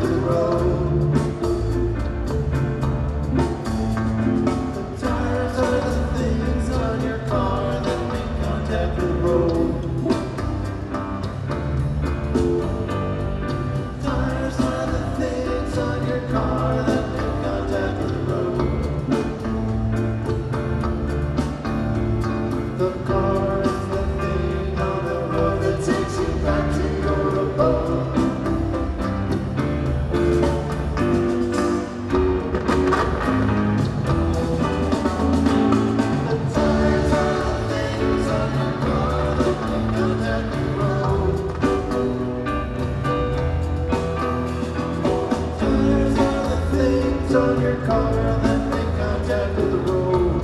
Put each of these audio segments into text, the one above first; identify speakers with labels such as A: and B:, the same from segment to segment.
A: with the road. The tires are the things on your car that make contact with the road. Tires are the things on your car that make contact with the road. The car is the thing on the road that takes you back to your abode. The tires are the things on your car that make contact with the road. Tires are the things on your car that make contact with the road.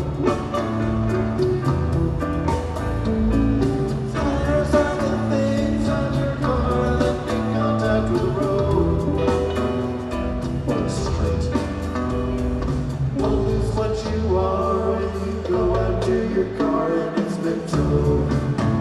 A: Tires are the things on your car that make contact with the road. One straight. Old is what you are when you go out to your car and it's been towed.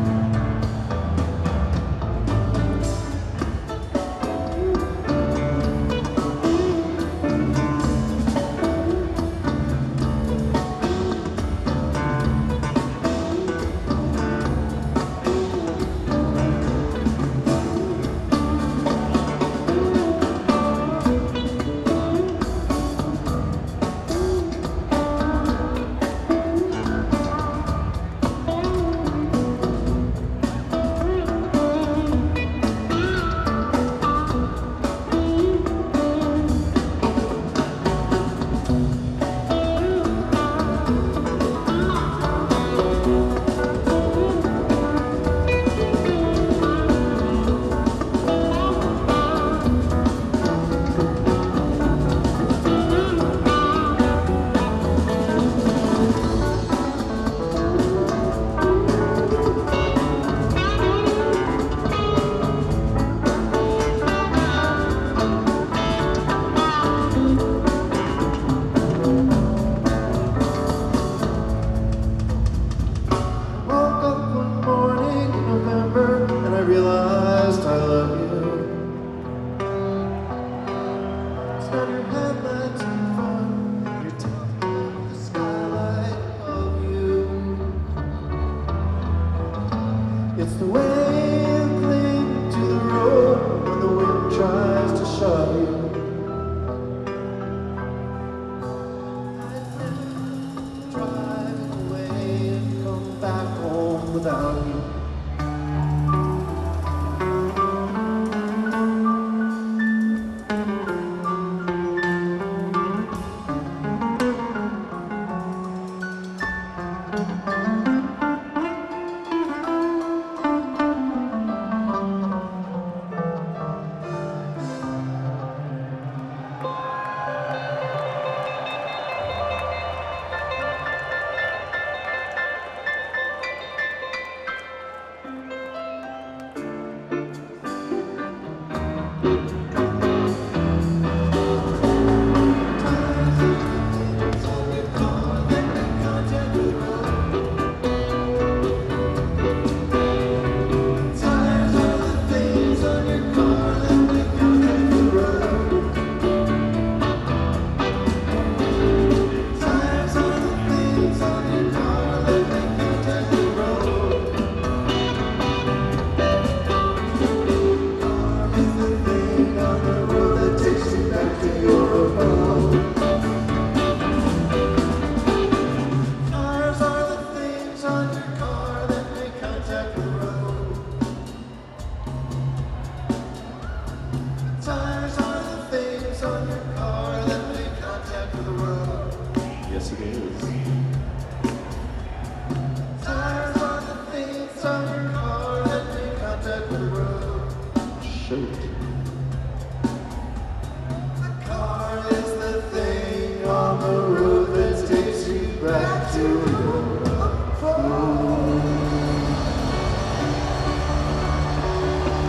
A: Woke up one morning in November and I realized I love you. Turn your headlights in front, you're taking the skylight above you. It's the way you cling to the road when the wind tries to shove you. Driving away and come back home without you. Tires are the things on your car that make contact with the road. Tires are the things on your car that make contact with the road. Car is the thing on the road that takes you back to your abode. Tires are the things on your car that make contact with the road. Tires are the things on your car that make contact with the road.
B: Yes, it is.
A: Tires are the things on your car that make contact with the road.
B: Shoot.